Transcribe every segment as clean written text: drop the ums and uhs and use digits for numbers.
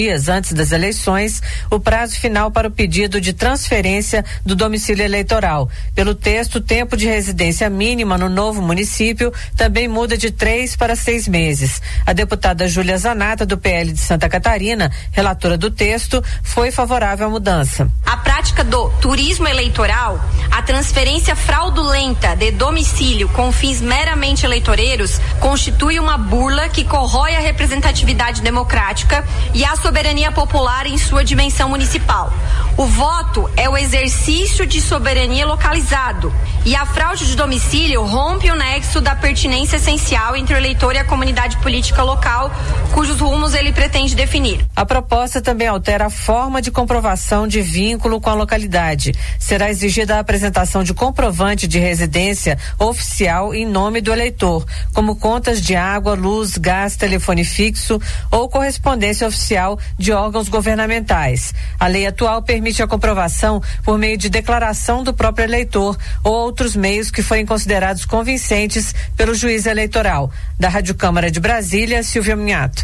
Dias antes das eleições, o prazo final para o pedido de transferência do domicílio eleitoral. Pelo texto, o tempo de residência mínima no novo município também muda de 3 para 6 meses. A deputada Júlia Zanata, do PL de Santa Catarina, relatora do texto, foi favorável à mudança. A prática do turismo eleitoral, a transferência fraudulenta de domicílio com fins meramente eleitoreiros, constitui uma burla que corrói a representatividade democrática e a soberania popular em sua dimensão municipal. O voto é o exercício de soberania localizado e a fraude de domicílio rompe o nexo da pertinência essencial entre o eleitor e a comunidade política local, cujos rumos ele pretende definir. A proposta também altera a forma de comprovação de vínculo com a localidade. Será exigida a apresentação de comprovante de residência oficial em nome do eleitor, como contas de água, luz, gás, telefone fixo ou correspondência oficial de órgãos governamentais. A lei atual permite a comprovação por meio de declaração do próprio eleitor ou outros meios que forem considerados convincentes pelo juiz eleitoral. Da Rádio Câmara de Brasília, Silvia Minhato.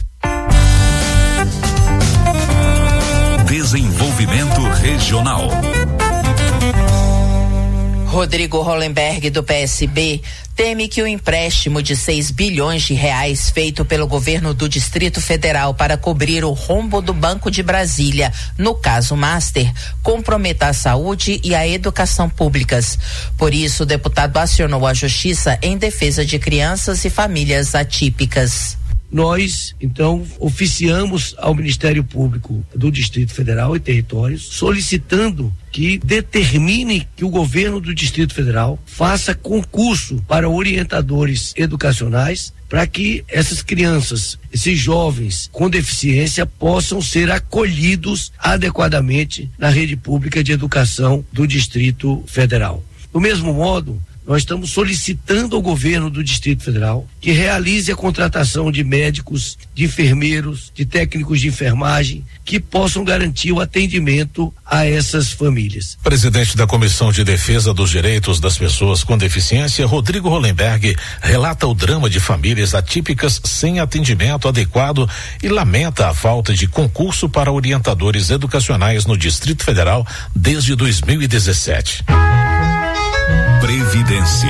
Desenvolvimento Regional. Rodrigo Hollenberg, do PSB, teme que o empréstimo de 6 bilhões de reais feito pelo governo do Distrito Federal para cobrir o rombo do Banco de Brasília, no caso Master, comprometa a saúde e a educação públicas. Por isso, o deputado acionou a Justiça em defesa de crianças e famílias atípicas. Nós, então, oficiamos ao Ministério Público do Distrito Federal e Territórios, solicitando que determine que o governo do Distrito Federal faça concurso para orientadores educacionais para que essas crianças, esses jovens com deficiência possam ser acolhidos adequadamente na rede pública de educação do Distrito Federal. Do mesmo modo, nós estamos solicitando ao governo do Distrito Federal que realize a contratação de médicos, de enfermeiros, de técnicos de enfermagem que possam garantir o atendimento a essas famílias. Presidente da Comissão de Defesa dos Direitos das Pessoas com Deficiência, Rodrigo Hollenberg, relata o drama de famílias atípicas sem atendimento adequado e lamenta a falta de concurso para orientadores educacionais no Distrito Federal desde 2017. Previdência.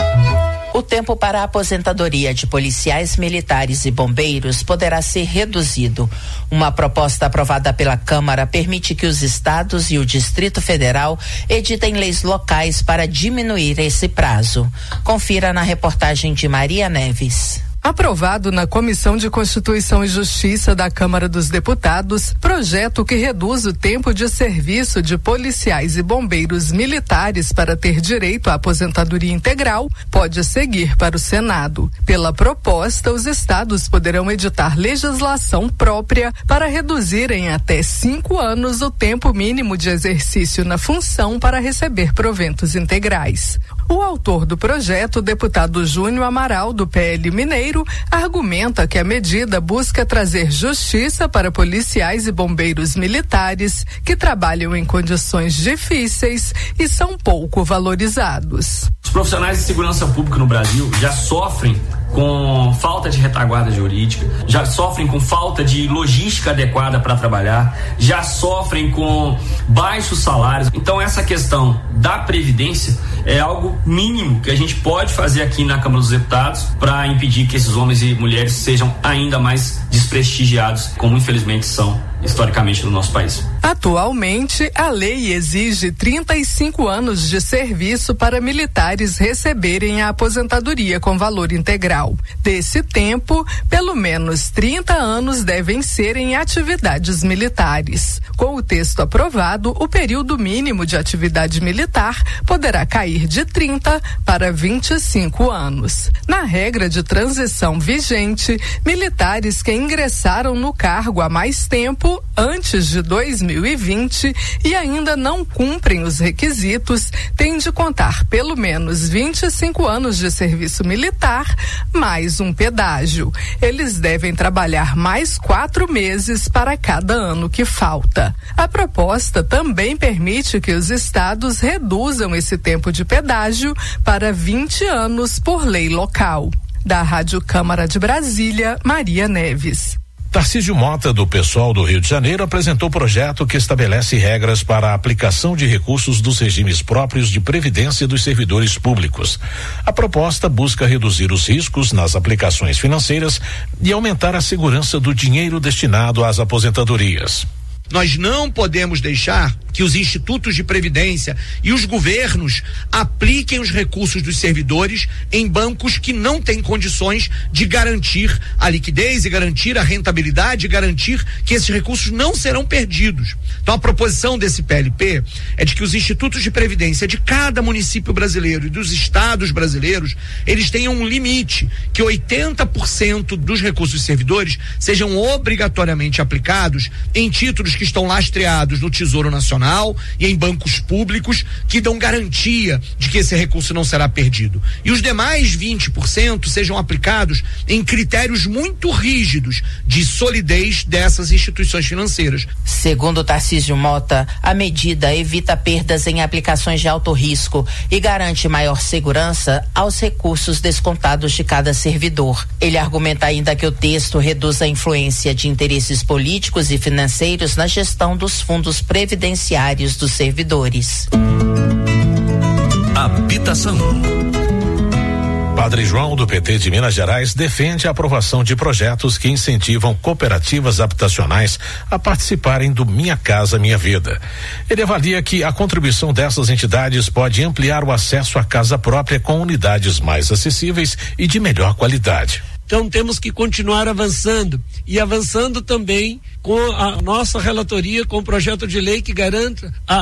O tempo para a aposentadoria de policiais militares e bombeiros poderá ser reduzido. Uma proposta aprovada pela Câmara permite que os estados e o Distrito Federal editem leis locais para diminuir esse prazo. Confira na reportagem de Maria Neves. Aprovado na Comissão de Constituição e Justiça da Câmara dos Deputados, projeto que reduz o tempo de serviço de policiais e bombeiros militares para ter direito à aposentadoria integral, pode seguir para o Senado. Pela proposta, os estados poderão editar legislação própria para reduzir em até 5 anos o tempo mínimo de exercício na função para receber proventos integrais. O autor do projeto, o deputado Júnior Amaral, do PL Mineiro, argumenta que a medida busca trazer justiça para policiais e bombeiros militares que trabalham em condições difíceis e são pouco valorizados. Os profissionais de segurança pública no Brasil já sofrem com falta de retaguarda jurídica, já sofrem com falta de logística adequada para trabalhar, já sofrem com baixos salários. Então essa questão da previdência é algo mínimo que a gente pode fazer aqui na Câmara dos Deputados para impedir que esses homens e mulheres sejam ainda mais desprestigiados, como infelizmente são historicamente no nosso país. Atualmente, a lei exige 35 anos de serviço para militares receberem a aposentadoria com valor integral. Desse tempo, pelo menos 30 anos devem ser em atividades militares. Com o texto aprovado, o período mínimo de atividade militar poderá cair de 30 para 25 anos. Na regra de transição vigente, militares que ingressaram no cargo há mais tempo, antes de 2020, e ainda não cumprem os requisitos, têm de contar pelo menos 25 anos de serviço militar, mais um pedágio. Eles devem trabalhar mais 4 meses para cada ano que falta. A proposta também permite que os estados reduzam esse tempo de pedágio para 20 anos por lei local. Da Rádio Câmara de Brasília, Maria Neves. Tarcísio Mota, do PSOL do Rio de Janeiro, apresentou projeto que estabelece regras para a aplicação de recursos dos regimes próprios de previdência dos servidores públicos. A proposta busca reduzir os riscos nas aplicações financeiras e aumentar a segurança do dinheiro destinado às aposentadorias. Nós não podemos deixar que os institutos de previdência e os governos apliquem os recursos dos servidores em bancos que não têm condições de garantir a liquidez e garantir a rentabilidade e garantir que esses recursos não serão perdidos. Então a proposição desse PLP é de que os institutos de previdência de cada município brasileiro e dos estados brasileiros, eles tenham um limite, que 80% dos recursos dos servidores sejam obrigatoriamente aplicados em títulos que estão lastreados no Tesouro Nacional e em bancos públicos que dão garantia de que esse recurso não será perdido. E os demais 20% sejam aplicados em critérios muito rígidos de solidez dessas instituições financeiras. Segundo Tarcísio Mota, a medida evita perdas em aplicações de alto risco e garante maior segurança aos recursos descontados de cada servidor. Ele argumenta ainda que o texto reduz a influência de interesses políticos e financeiros na gestão dos fundos previdenciários dos servidores. Habitação. Padre João, do PT de Minas Gerais, defende a aprovação de projetos que incentivam cooperativas habitacionais a participarem do Minha Casa Minha Vida. Ele avalia que a contribuição dessas entidades pode ampliar o acesso à casa própria com unidades mais acessíveis e de melhor qualidade. Então temos que continuar avançando e avançando também com a nossa relatoria, com o projeto de lei que garanta a